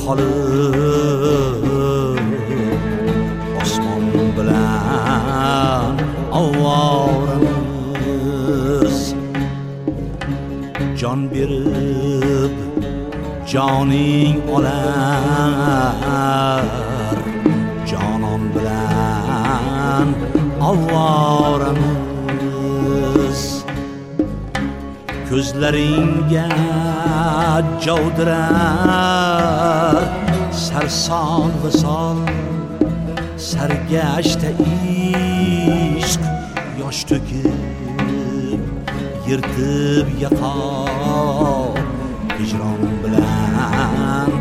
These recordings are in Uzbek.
qolib osmon bilan ovoramiz. Jon berib joning olar, jonon bilan ovoramiz. Ko'zlaringga javdirar sarson visol, sargashta ishq yosh to'kib yirtib yaqoq hijron bilan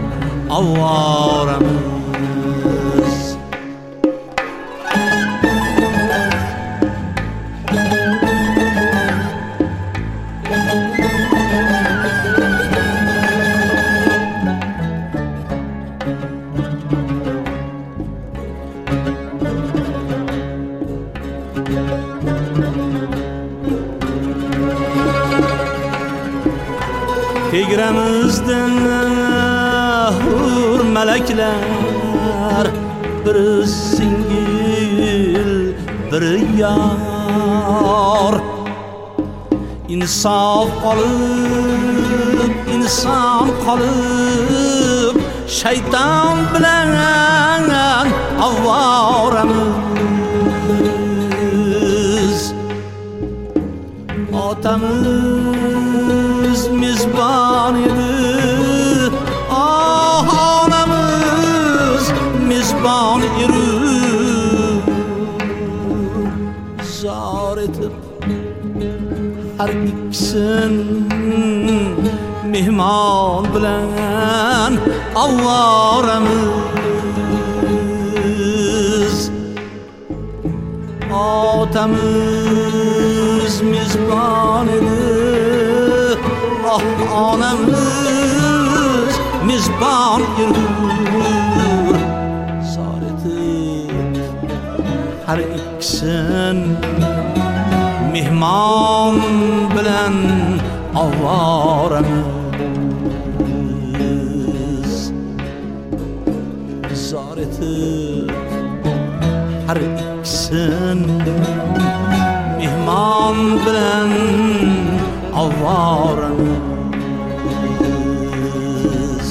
ovoramiz. Tegramizda hur malaklar, biri singil biri yor. Insof qolib inson qolib shayton bilan ovoramiz. Otamiz mezbon edi, onamiz mezbon edi. Zor etib har ikkisin mehmon bilan ovoramiz. Otamiz mezbon edi, onamiz mezbon edi. Zor etib har ikkisin mehmon bilan ovoramiz. Zor etib har ikkisin mehmon bilan ovoramiz.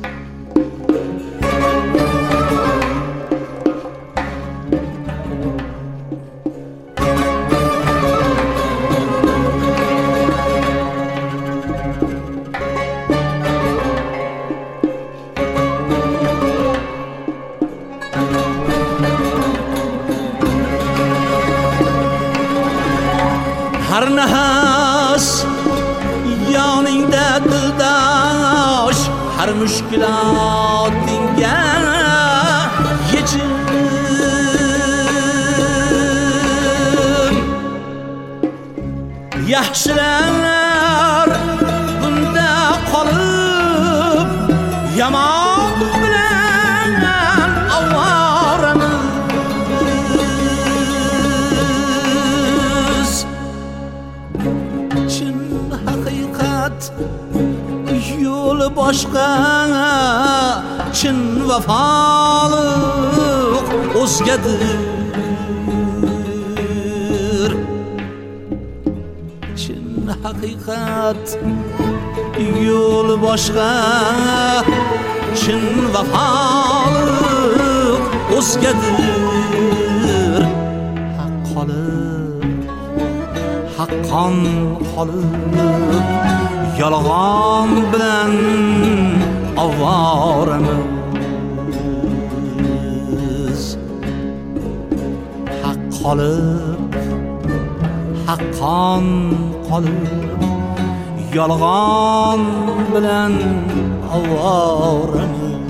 Har nafas yoningda dildosh, har mushkulotingga yechim. Yaxshilar bunda qolib yomon bilan ovoramiz. Chin haqiqat yo'li boshqa, chin vafoliq o'zgadir. Chin haqiqat yo'li boshqa, chin vafoliq o'zgadir. Haq qolib haqqon qolib yolg'on bilan ovoramiz. Haq qolib haqqon qolib yolg'on bilan ovoramiz.